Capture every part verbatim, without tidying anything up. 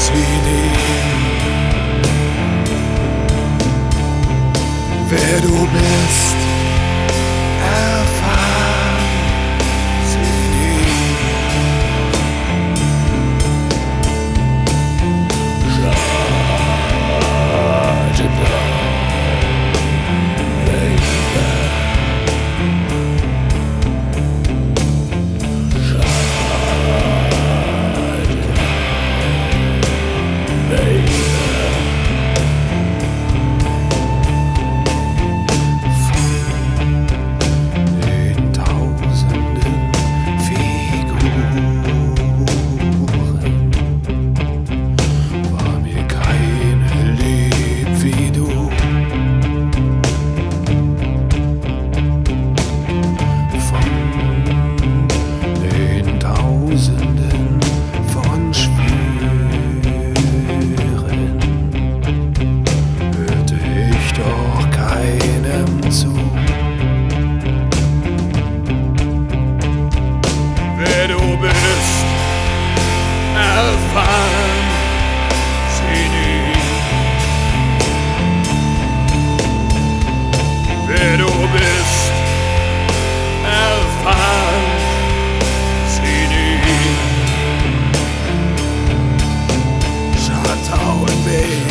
Wer du bist, erfahren sie nie. Shut it down, baby. Shut it down, baby. Wer du bist, erfahren sie nie. Shut down, baby.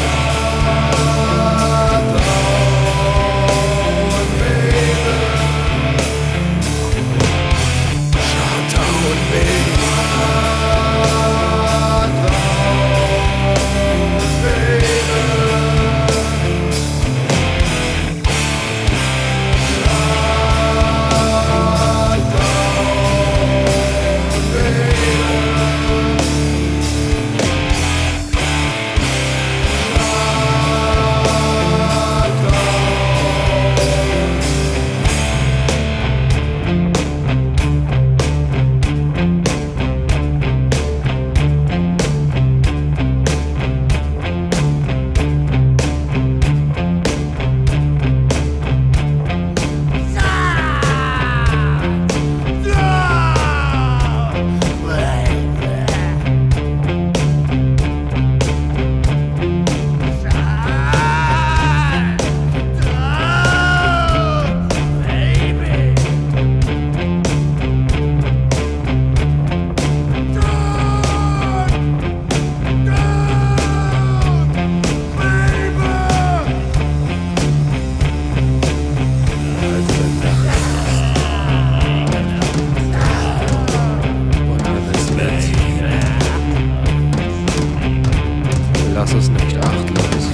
Lass es nicht achtlos.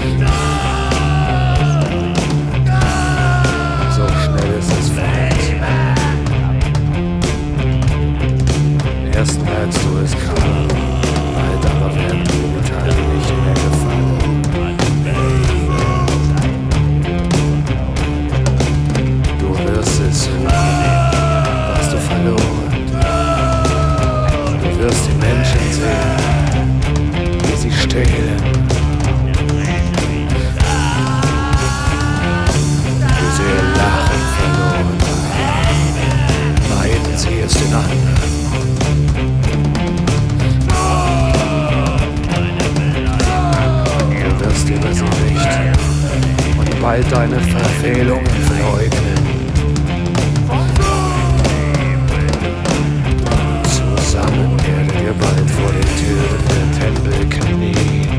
So schnell ist es fort. Erst merkst du es kaum, bald aber werden die Metalle nicht mehr gefallen. Du wirst es suchen, was du verloren. Du wirst die Menschen sehen, wie sie stehlen. Den anderen. Du wirst über sie richten und bald deine Verfehlungen verleugnen. Zusammen werdet ihr bald vor den Türen der Tempel knien.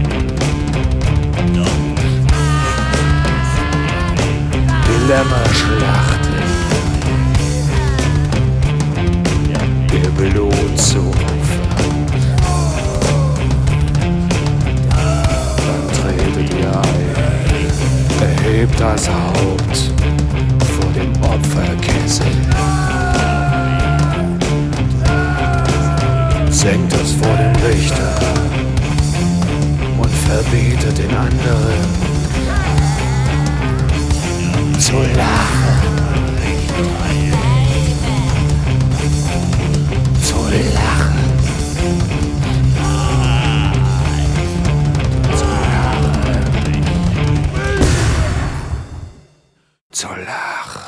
Die Lämmer schlachten. Blut zu opfern. Dann tretet ihr ein, erhebt das Haupt vor dem Opferkessel, senkt es vor den Richter und verbietet den anderen zu lachen. Lachen. Zu lachen.